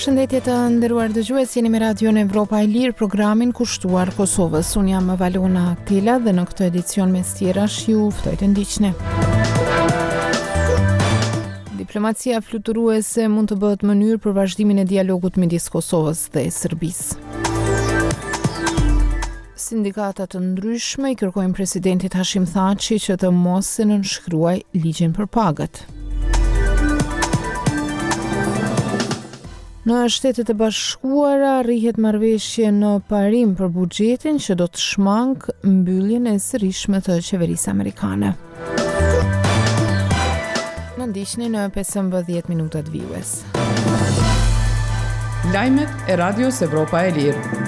Përshëndetje të nderuar dëgjues, jeni me Radion Evropa e Lirë, programin kushtuar Kosovës. Unë jam Valona Tela dhe në këtë edicion mes tjerash ju ftoj të ndiqni. Diplomacia fluturuese mund të bëhet mënyrë për vazhdimin e dialogut midis Kosovës dhe Serbisë. Sindikata të ndryshme i kërkojnë presidentit Hashim Thaçi që të mos e nënshkruaj ligjin për pagët. Në Shtetet e Bashkuara rrihet marrëveshje në parim për buxhetin që do të shmangë mbylljen e sërishme të qeverisë amerikane. Në ndiqni në 15 minutat vijues. Lajmet e Radios Evropa e Lirë.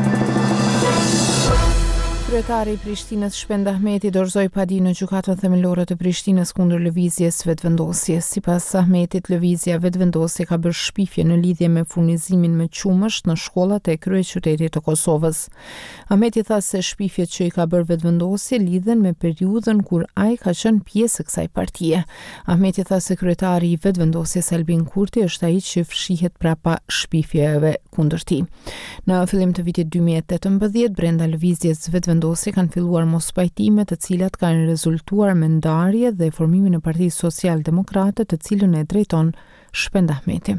Kryetari i Prishtinës Shpend Ahmeti dorëzoi padi në gjykatën themelore të Prishtinës kundër lëvizjes vetëvendosjes. Sipas Ahmetit, lëvizja vetëvendosje ka bërë shpifje në lidhje me furnizimin me qumësht në shkollat e kryeqytetit të Kosovës. Ahmeti tha se shpifjet që i ka bërë vetëvendosje lidhen me periudhën kur ai ka qenë pjesë e kësaj partie. Ahmeti tha se kryetari i vetëvendosjes Albin Kurti është ai që fshihet prapa shpifjeve kundër tij. Në fillim të vitit 2018, brenda lëvizjes vetëvendosje kanë filluar mospajtime të cilat kanë rezultuar me ndarje dhe formimin e Partisë Social-Demokrate, të cilën e drejton Shpend Ahmeti.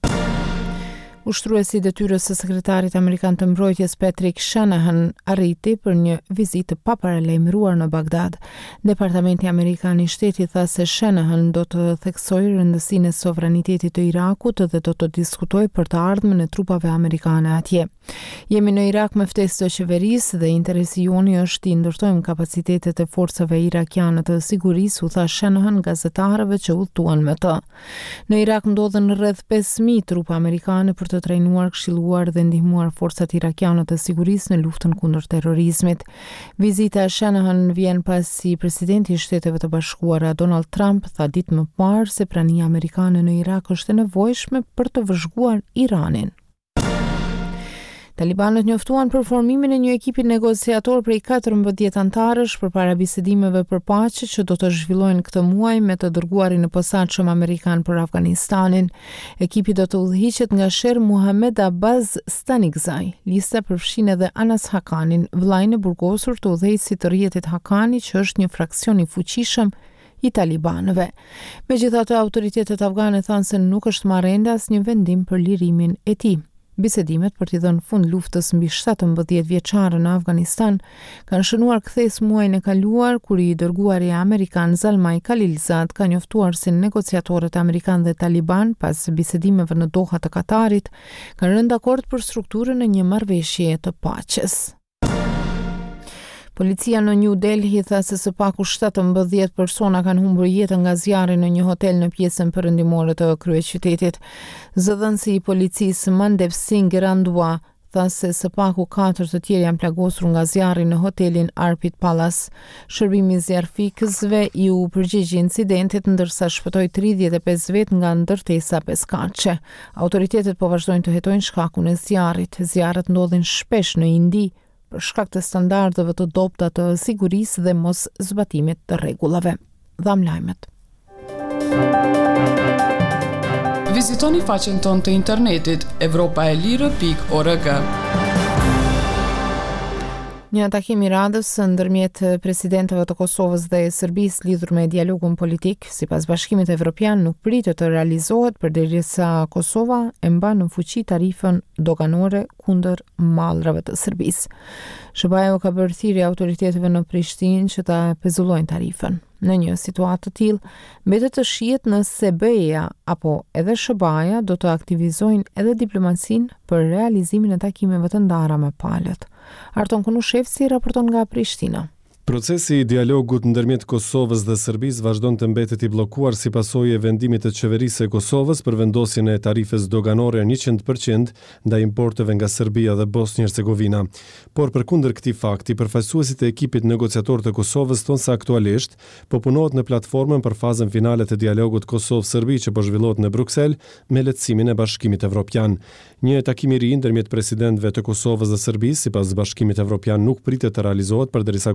Ushtruesi i detyrës së sekretarit amerikan të mbrojtjes Patrick Shanahan arriti për një vizitë pa paralajmëruar në Bagdad. Departamenti amerikan i shtetit tha se Shanahan do të theksojë rëndësinë e sovranitetit të Irakut dhe do të diskutojë për të ardhmen e trupave amerikane atje. Jemi në Irak me ftesë të qeverisë dhe interesi joni është të ndërtojmë kapacitetet e forcave irakiane të sigurisë, u tha Shanahan gazetarëve që udhëtuan me të. Në Irak ndodhen rreth 5000 trupa amerikane për të trajnuar, këshilluar dhe ndihmuar forcat irakiane të sigurisë në luftën kundër terrorizmit. Vizita e Shanahan vjen pasi presidenti i Shteteve të Bashkuara Donald Trump tha ditë më parë se prania amerikane në Irak është e nevojshme për të vëzhguar Iranin. Talibanët njoftuan për formimin e një ekipi negociator prej 14 antarësh përpara bisedimeve për paqe që do të zhvillohen këtë muaj me të dërguarin e posaçëm amerikan për Afganistanin. Ekipi do të udhëhiqet nga Sher Muhammad Abbas Stanikzai. Lista përfshin edhe Anas Hakanin, vllain e burgosur të udhëheqësit të rrjetit Hakani, që është një fraksion i fuqishëm i talibanëve. Megjithatë, autoritetet afgane thanë se nuk është marrë ende asnjë vendim për lirimin e tij. Bisedimet për t'i dhënë fund luftës mbi 17 vjeçare në Afganistan kanë shënuar kthes muajin e kaluar, kur i dërguari amerikan Zalmay Khalilzad ka njoftuar se negociatorët amerikan dhe taliban pas bisedimeve në Doha të Katarit kanë rënë dakord për strukturën e një marrëveshje të paqes. Policia në New Delhi tha se së paku 17 persona kanë humbur jetën nga zjarri në një hotel në pjesën perëndimore të kryeqytetit. Zëdhënësi i policisë Mandev Singh Randua tha se së paku 4 të tjerë janë plagosur nga zjarri në hotelin Arpit Palace. Shërbimi zjarfikësve u përgjigji incidentit, ndërsa shpëtoi 35 vet nga ndërtesa peskaqe. Autoritetet po vazhdojnë të hetojnë shkakun e zjarrit. Zjarret ndodhin shpesh në Indi për shkak të standardeve të dobta të sigurisë dhe mos zbatimit të rregullave. Dham lajmet. Vizitoni faqen tonë të internetit europaelire.org. Një takim i radhës ndërmjet presidentëve të Kosovës dhe Serbisë lidhur me dialogun politik, sipas Bashkimit Evropian, nuk pritet të realizohet përderisa Kosova e mban në fuqi tarifën doganore kundër mallrave të Serbisë. SBA-ju ka bërë thirrje autoriteteve në Prishtinë që ta pezullojnë tarifën. Në një situatë të tillë, mbetet të shihet nëse BE-ja apo edhe SBA-ja do të aktivizojnë edhe diplomacinë për realizimin e takimeve të ndara me palët. Arton Kunushevci raporton nga Prishtina. Procesi i dialogut ndërmjet Kosovës dhe Serbisë vazhdon të mbetet i bllokuar si pasojë e vendimit të qeverisë së Kosovës për vendosjen e tarifës doganore 100% ndaj importeve nga Serbia dhe Bosnjë-Hercegovina. Por përkundër këtij fakti, përfaqësuesit e ekipit negociator të Kosovës thonë se aktualisht po punohet në platformën për fazën finale të dialogut Kosovë-Serbi që po zhvillohet në Bruksel me lehtësimin e Bashkimit Evropian. Një takim i ri ndërmjet presidentëve të Kosovës dhe Serbisë, sipas Bashkimit Evropian, nuk pritet të realizohet përderisa Kosova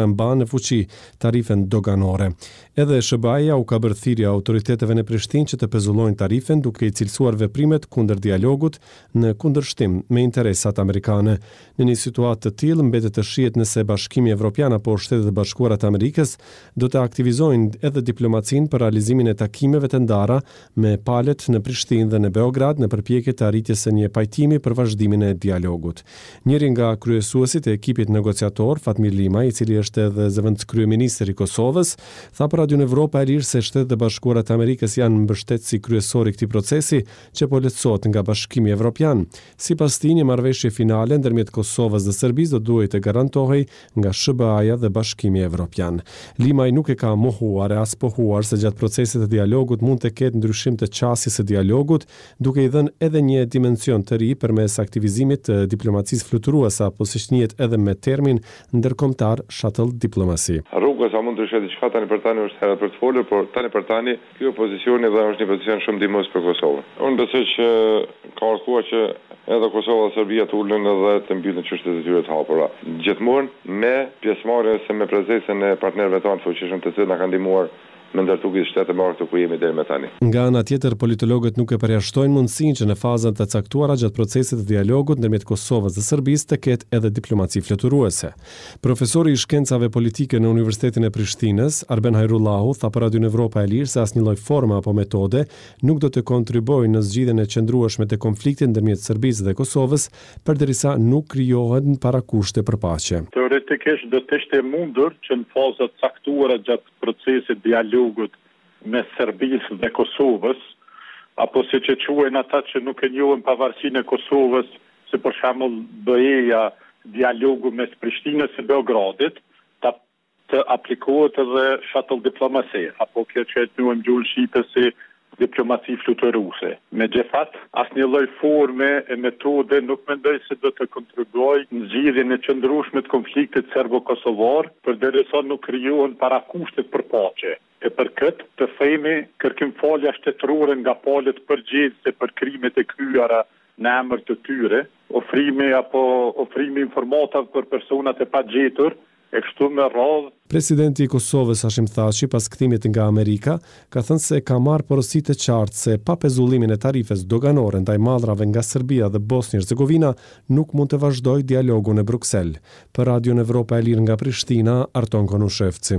e mban në fuqi tarifen doganore. Edhe SBA-ja u ka bërë thirrje autoriteteve në Prishtinë që të pezullojnë tarifen duke i cilësuar veprimet kundër dialogut në kundërshtim me interesat amerikane. Në një situatë të tillë mbetet të shihet nëse Bashkimi Evropian apo Shtetet e Bashkuara të Amerikës do të aktivizojnë edhe diplomacinë për realizimin e takimeve të ndara me palët në Prishtinë dhe në Beograd në përpjekje të arritjes së një pajtimi për vazhdimin e dialogut. Njëri nga kryesuesit e ekipit negociator, Fatmir Lima, i cili është edhe zëvendëskryeministri i Kosovës, tha për Radio Evropa e Lirë se Shtetet e Bashkuara të Amerikës janë mbështetësi kryesor i këtij procesi që po lehtësohet nga Bashkimi Evropian. Sipas tij, një marrëveshje finale ndërmjet Kosovës dhe Serbisë do duhet të garantohej nga SBA-ja dhe Bashkimi Evropian. Limaj nuk e ka mohuar e as pohuar se gjatë procesit të dialogut mund të ketë ndryshim të qasjes së dialogut, duke i dhënë edhe një dimension të ri përmes aktivizimit të diplomacisë fluturuese apo siç njihet edhe me termin ndërkombëtar shuttle diplomacy. Rruga sa mund të shëtë diçka tani për tani është herë për të folur, por tani për tani ky opozicioni dhe është një pozicion shumë ndihmës për Kosovën. Unë besoj që ka ardhur që edhe Kosova dhe Serbia të ulën edhe të mbyllin çështjet e tyre të hapura. Gjithmonë me pjesëmarrje se me prezencën e partnerëve tanë të fuqishëm të cilët na kanë ndihmuar me ndërtuar shtetë më këtu ku jemi deri më tani. Nga ana tjetër, politologët nuk e përjashtojnë mundësinë që në fazat të caktuara gjatë procesit të dialogut ndërmjet Kosovës dhe Serbisë të ketë edhe diplomaci fluturuese. Profesori i shkencave politike në Universitetin e Prishtinës, Arben Hajrullahu, tha për Radio Evropa e Lirë se asnjë lloj forme apo metode nuk do të kontribuojë në zgjidhjen e qëndrueshme të konfliktit ndërmjet Serbisë dhe Kosovës, përderisa nuk krijohen parakushte për paqe. Teoretikisht do të ishte mundur që në fazat caktuara gjatë procesit dialogut me Serbisë dhe Kosovës, apo siç e quajnë ata që nuk e njohin pavarësinë e Kosovës, si për shembull BE-ja, dialogu mes Prishtinës e Beogradit, të aplikohet edhe shuttle diplomacy, apo kjo që e njohim gjuhën shqipe si diplomaci fluturuese. Megjithatë, asnjë lloj forme e metode nuk mendoj se do të kontribuojë në zgjidhjen e qëndrueshme të konfliktit serbo-kosovar, përderisa nuk krijohen parakushtet për paqe. E për këtë të themi kërkimfalja shtetërore nga palët përgjegjëse për krimet e kryera në emër të tyre, ofrimi informata për personat e pagjetur, e kështu me radhë. Presidenti i Kosovës Hashim Thaçi pas kthimit nga Amerika ka thënë se ka marrë porosi të qartë se pa pezullimin e tarifes doganore ndaj mallrave nga Serbia dhe Bosnjë-Hercegovina nuk mund të vazhdojë dialogu në Bruksel. Për Radio Evropa e Lirë nga Prishtina, Arton Konushevci.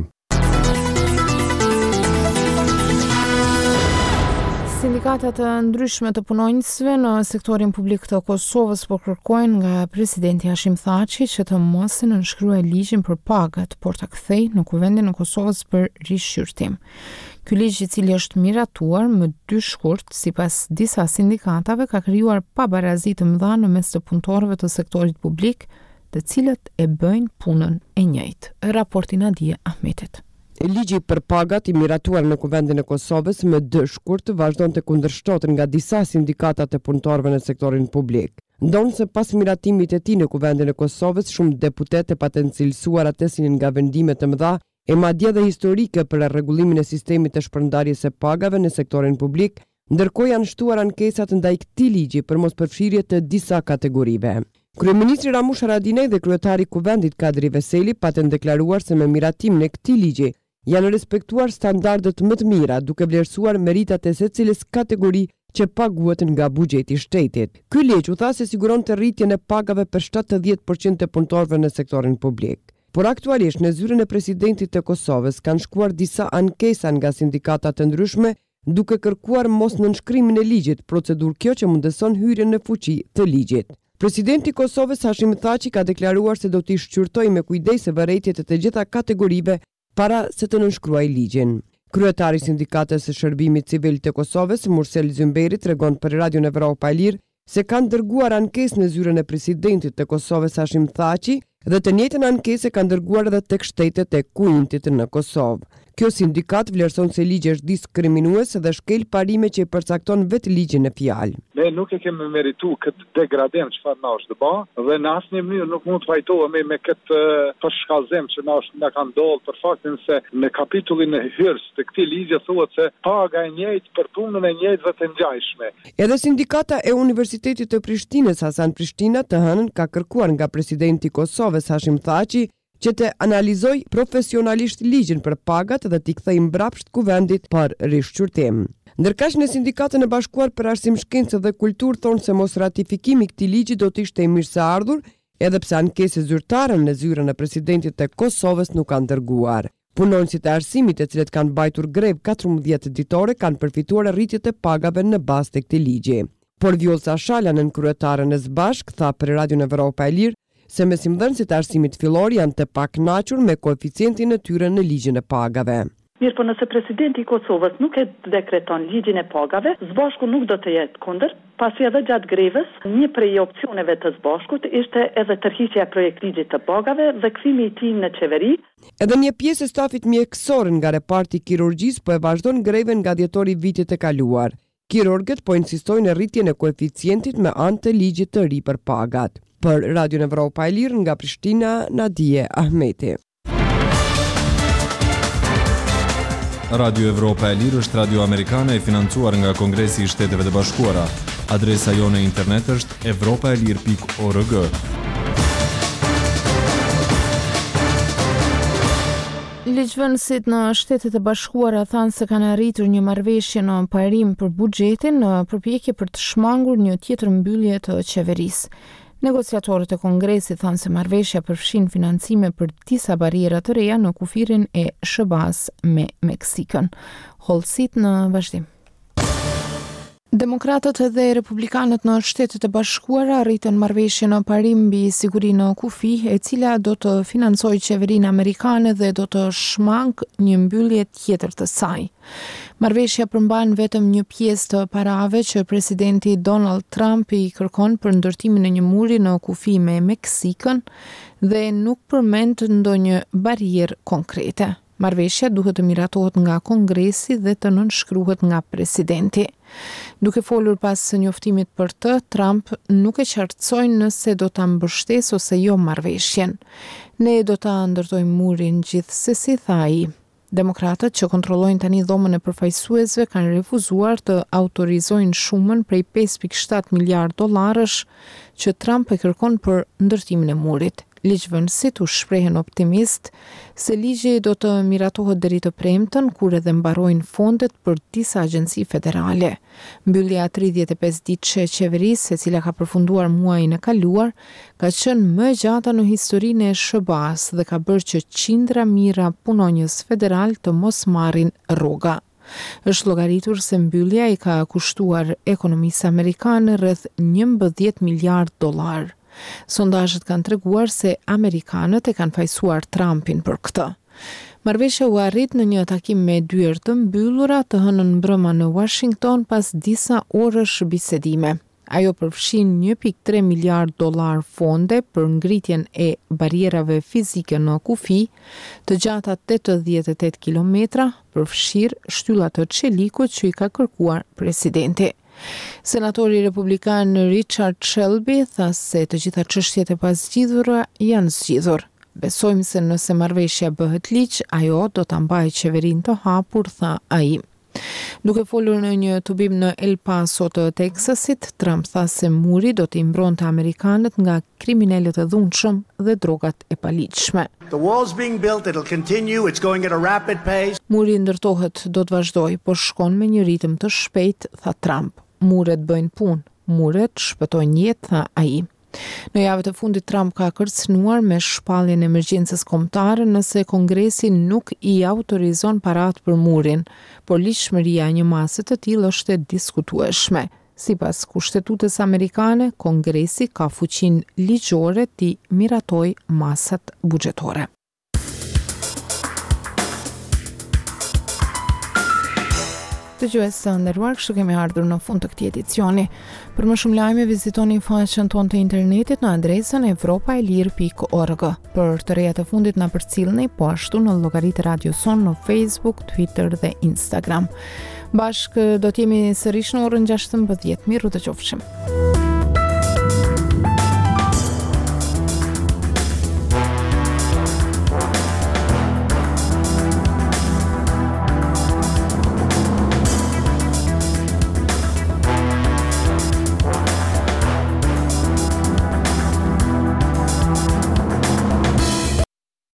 Sindikatat të ndryshme të punonjësve në sektorin publik të Kosovës po kërkojnë nga presidenti Hashim Thaçi që të mos e nënshkruajë ligjin për pagat, por ta kthejë në Kuvendin e Kosovës për rishqyrtim. Ky ligj, i cili është miratuar më 2 shkurt, sipas disa sindikatave, ka krijuar pabarazi të mëdha në mes të punëtorëve të sektorit publik, të cilët e bëjnë punën e njëjtë. Raporti Nadia Ahmetit. Ligji për pagat i miratuar në Kuvendin e Kosovës më 2 shkurt vazhdon të kundërshtohet nga disa sindikatat e punëtorëve në sektorin publik. Ndonë se pas miratimit e tij në Kuvendin e Kosovës, shumë deputete patën cilësuar atësinin nga vendime të mëdha e madje dhe historike për rregullimin e sistemit të shpërndarjes së pagave në sektorin publik, ndërkohë janë shtuar ankesat ndaj këtij ligji për mospërfshirje të disa kategorive. Kryeministri Ramush Haradinaj dhe kryetari i Kuvendit Kadri Veseli patën deklaruar se me miratimin e këtij ligji janë respektuar standardet më të mira, duke vlerësuar meritat e secilës kategori që paguhet nga buxheti i shtetit. Ky ligj u tha se siguron të rritjen e pagave për 70% të punëtorëve në sektorin publik. Por aktualisht në zyrën e presidentit të Kosovës kanë shkuar disa ankesa nga sindikata të ndryshme, duke kërkuar mos nënshkrimin e ligjit, procedurë kjo që mundeson hyrjen në fuqi të ligjit. Presidenti i Kosovës Hashim Thaçi ka deklaruar se do t'i shqyrtojë me kujdes vërejtjet e të gjitha kategorive para se të nënshkruajë ligjin. Kryetari i Sindikatës së Shërbimit Civil të Kosovës, Mursel Zymberi, tregon për Radio Evropa e Lirë se kanë dërguar ankesë në zyrën e presidentit të Kosovës Hashim Thaçi dhe të njëjtën ankesë kanë dërguar edhe tek shtetet e Kuintit në Kosovë. Kjo sindikat vlerëson se ligji është diskriminues dhe shkel parime që i përcakton vetë ligjin në fjalë. Ne nuk e kemi merituar këtë degradim çfarë na është bë, dhe në asnjë mënyrë nuk mund të vajtohemi me këtë përshkallëzim që na ka ndodhur për faktin se në kapitullin e hyrs të këtij ligji thuhet se paga e njëjtë për punën e njëjtë dhe të ngjashme. Edhe sindikata e Universitetit të Prishtinës Hasan Prishtina të hënën ka kërkuar nga presidenti i Kosovës Hashim Thaçi që të analizoj profesionalisht ligjin për pagat dhe t'i kthejë mbrapsht kuvendit për rishqyrtim. Ndërkaq në Sindikatën e Bashkuar për Arsim, Shkencë dhe Kulturë thonë se mos ratifikimi i këtij ligji do të ishte i mirëseardhur, edhe pse ankesë zyrtare në zyrën e presidentit të Kosovës nuk kanë dërguar. Punonësit e arsimit, të cilët kanë mbajtur grev 14 ditore, kanë përfituar rritjet e pagave në bazë të këtij ligji. Por Vjollca Shala, nën kryetare në Zbashk, tha për Radion Evropa e Lirë se mesimdhënësit e arsimit fillor janë të pakënaqur me koeficientin e tyre në ligjin e pagave. Mirë, po nëse presidenti i Kosovës nuk e dekreton ligjin e pagave, Zbashku nuk do të jetë kundër, pasi edhe gjatë grevës, një prej opsioneve të Zbashkut ishte edhe tërhiqja e projektligjit të pagave dhe kthimi i tij në qeveri. Edhe një pjesë e stafit mjekësor nga reparti kirurgjisë po e vazhdon greven nga dhjetori i vitit të kaluar. Kirurgët po insistojnë në rritjen e koeficientit me anë të ligjit të ri për pagat. Për Radion Evropa e Lirë nga Prishtina, Nadije Ahmeti. Radio Evropa e Lirë është radio amerikane e financuar nga Kongresi i Shteteve të Bashkuara. Adresa jone internet është evropaelir.org. Ligjvënësit në Shtetet e Bashkuara thanë se kanë arritur një marrëveshje në parim për buxhetin në përpjekje për të shmangur një tjetër mbyllje të qeverisë. Negociatorët e Kongresit thanë se marrëveshja përfshin financime për disa bariera të reja në kufirin e SBA-s me Meksikën. Holsit në vazhdim. Demokratët dhe republikanët në Shtetet e Bashkuara arritën marrëveshje në parim mbi sigurinë në kufi, e cila do të financojë qeverinë amerikane dhe do të shmangë një mbyllje tjetër të saj. Marrëveshja përmban vetëm një pjesë të parave që presidenti Donald Trump i kërkon për ndërtimin e një muri në kufi me Meksikën dhe nuk përmend ndonjë barierë konkrete. Marrëveshja duhet të miratohet nga Kongresi dhe të nënshkruhet nga presidenti. Duke folur pas njoftimit për të, Trump nuk e qartësoi nëse do ta mbështesë ose jo marrëveshjen. Ne do ta ndërtojmë murin gjithsesi, tha ai. Demokratët që kontrollojnë tani dhomën e përfaqësuesve kanë refuzuar të autorizojnë shumën prej 5.7 miliard dollarësh që Trump e kërkon për ndërtimin e murit. Ligjvënësit u shprehen optimist se ligji do të miratohet deri të premten, kur edhe mbarojnë fondet për disa agjenci federale. Mbyllja 35 ditëshe e qeverisë, e cila ka përfunduar muajin e kaluar, ka qenë më e gjata në historinë e SBA-s dhe ka bërë që qindra mijëra punonjës federal të mos marrin rroga. Është llogaritur se mbyllja i ka kushtuar ekonomisë amerikane rreth 11 miliard dollar. Sondazhet kanë treguar se amerikanët e kanë fajsuar Trumpin për këtë. Marrëveshja u arrit në një takim me dyer të mbyllura të hënën mbrëma në Washington pas disa orësh bisedime. Ajo përfshin 1.3 miliard dollar fonde për ngritjen e barierave fizike në kufi, të gjata 88 kilometra, përfshirë shtyllat të çelikut që i ka kërkuar presidenti. Senatori republikan Richard Shelby tha se të gjitha çështjet e pazgjidhura janë zgjidhur. Besojmë se nëse marrëveshja bëhet ligj, ajo do ta mbajë qeverinë të hapur, tha ai. Duke folur në një tubim në El Paso të Teksasit, Trump tha se muri do t'i mbronte amerikanët nga kriminalët e dhunshëm dhe drogat e paligjshme. Muri ndërtohet, do të vazhdoj, por shkon me një ritëm të shpejt, tha Trump. Muret bëjnë punë, muret shpëtojnë jetë, tha ai. Në javët e fundit Trump ka kërcënuar me shpalljen e emergjencës kombëtare nëse Kongresi nuk i autorizon parat për murin, por ligjshmëria e një mase të tillë është e diskutueshme. Sipas kushtetutës amerikane, Kongresi ka fuqinë ligjore t'i miratojë masat buxhetore. Dëgjues të nderuar, kështu kemi ardhur në fund të këtij edicioni. Për më shumë lajme vizitoni faqen tonë të internetit në adresën evropaelir.org. Për të rejat e fundit na përcjellni po ashtu në llogaritë Radio Son në Facebook, Twitter dhe Instagram. Bashkë do të jemi sërish në orën 16:00. Miru të qofshim.